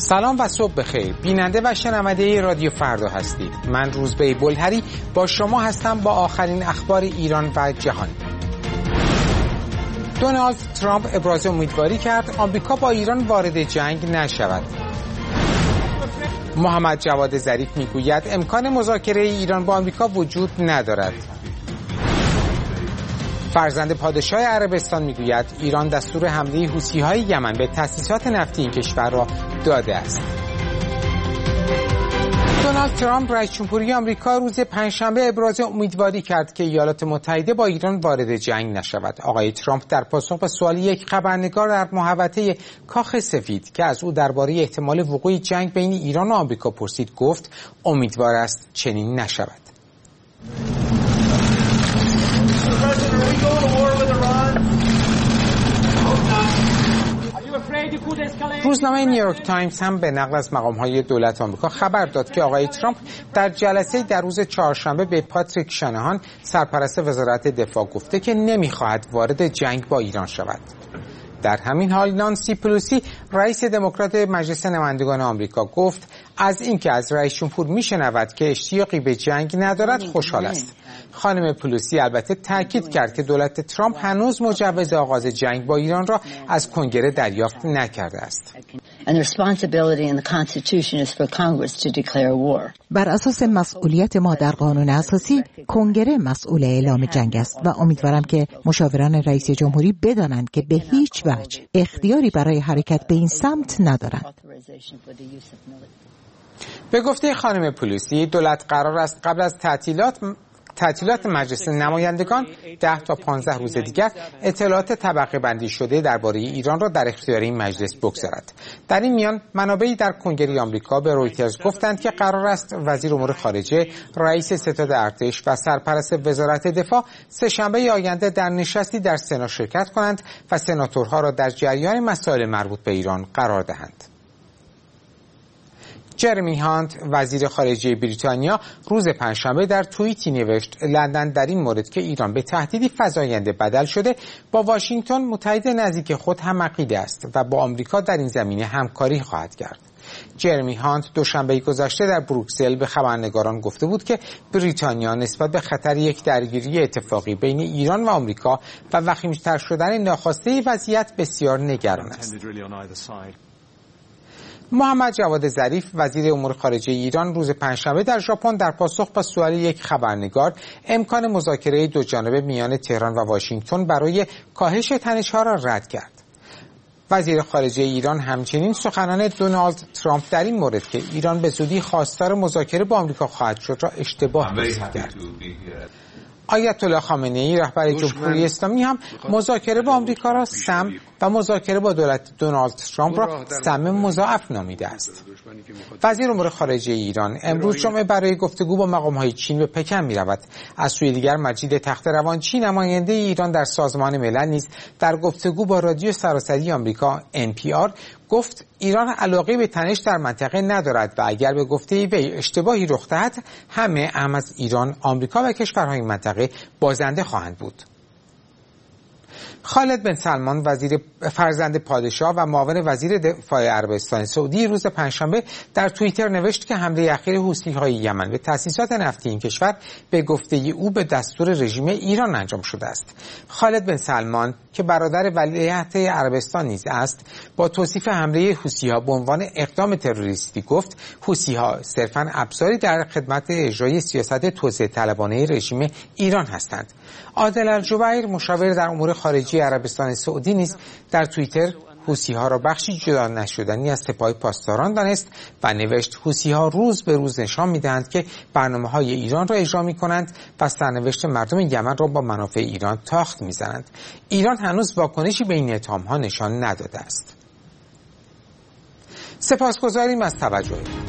سلام و صبح بخیر. بیننده و شنونده رادیو فردا هستید. من روزبه بلهری با شما هستم با آخرین اخبار ایران و جهان. دونالد ترامپ ابراز امیدواری کرد آمریکا با ایران وارد جنگ نشود. محمد جواد ظریف میگوید امکان مذاکره ایران با آمریکا وجود ندارد. فرزند پادشاه عربستان میگوید ایران دستور حمله حوثی‌های یمن به تأسیسات نفتی این کشور را داده است. دونالد ترامپ رئیس جمهوری آمریکا روز پنجشنبه ابراز امیدواری کرد که ایالات متحده با ایران وارد جنگ نشود. آقای ترامپ در پاسخ به سوال یک خبرنگار در محوطه کاخ سفید که از او درباره احتمال وقوع جنگ بین ایران و آمریکا پرسید گفت امیدوار است چنین نشود. روزنامه نیویورک تایمز هم به نقل از مقام‌های دولت آمریکا خبر داد که آقای ترامپ در جلسه در روز چهارشنبه به پاتریک شانهان سرپرست وزارت دفاع گفته که نمی‌خواهد وارد جنگ با ایران شود. در همین حال نانسی پلوسی رئیس دموکرات مجلس نمایندگان آمریکا گفت از اینکه از رئیس جمهور میشنود که اشتیاقی به جنگ ندارد خوشحال است. خانم پلوسی البته تاکید کرد که دولت ترامپ هنوز مجوز آغاز جنگ با ایران را از کنگره دریافت نکرده است. بر اساس مسئولیت ما در قانون اساسی کنگره مسئول اعلام جنگ است و امیدوارم که مشاوران رئیس جمهوری بدانند که به هیچ وجه اختیاری برای حرکت به این سمت ندارند. به گفته خانم پلوسی دولت قرار است قبل از تعطیلات مجلس نمایندگان 10 تا 15 روز دیگر اطلاعات طبقه بندی شده درباره ایران را در اختیار این مجلس بگذارد. در این میان منابعی در کنگره آمریکا به رویترز گفتند که قرار است وزیر امور خارجه، رئیس ستاد ارتش و سرپرست وزارت دفاع سه‌شنبه آینده در نشستی در سنا شرکت کنند و سناتورها را در جریان مسائل مربوط به ایران قرار دهند. جرمی هانت وزیر خارجه بریتانیا روز پنجشنبه در توییتی نوشت لندن در این مورد که ایران به تهدیدی فزاینده بدل شده با واشنگتن متحد نزدیک خود هم عقیده است و با آمریکا در این زمینه همکاری خواهد کرد. جرمی هانت دوشنبه گذشته در بروکسل به خبرنگاران گفته بود که بریتانیا نسبت به خطر یک درگیری اتفاقی بین ایران و آمریکا و وخیم‌تر شدن ناخواسته وضعیت بسیار نگران است. محمد جواد ظریف وزیر امور خارجه ایران روز پنجشنبه در ژاپن در پاسخ به سوال یک خبرنگار امکان مذاکره دو جانبه میان تهران و واشنگتن برای کاهش تنش‌ها را رد کرد. وزیر خارجه ایران همچنین سخنان دونالد ترامپ در این مورد که ایران به زودی خواستار مذاکره با آمریکا خواهد شد را اشتباه توصیف کرد. آیت الله خامنه‌ای رهبر جمهوری اسلامی هم مذاکره با آمریکا را سم و مذاکره با دولت دونالد ترامپ را سم مضاعف نامیده است. وزیر امور خارجه ایران امروز جمعه برای گفتگو با مقام‌های چین به پکن می‌رود. از سوی دیگر مجید تخت‌روانچی نماینده ایران در سازمان ملل نیز در گفتگو با رادیو سراسری آمریکا NPR گفت ایران علاقه به تنش در منطقه ندارد و اگر به گفته وی اشتباهی رخ دهد همه هم از ایران، آمریکا و کشورهای منطقه بازنده خواهند بود. خالد بن سلمان فرزند پادشاه و معاون وزیر دفاع عربستان سعودی روز پنجشنبه در توییتر نوشت که حمله اخیر حوثی‌های یمن به تأسیسات نفتی این کشور به گفته او به دستور رژیم ایران انجام شده است. خالد بن سلمان که برادر ولیعهد عربستان نیز است با توصیف حمله حوثی‌ها به عنوان اقدام تروریستی گفت حوثی‌ها صرفاً ابزاری در خدمت اجرای سیاست توسعه طلبانه رژیم ایران هستند. عادل الجبیر مشاور در امور خارجه عربستان سعودی نیز در توییتر حوثی‌ها را بخشی جدا نشدنی از سپاه پاسداران دانست و نوشت حوثی‌ها روز به روز نشان می‌دهند که برنامه‌های ایران را اجرا می‌کنند و سرنوشت مردم یمن را با منافع ایران تاخت می‌زنند. ایران هنوز واکنشی به این اتهام‌ها نشان نداده است. سپاسگزاریم از توجه.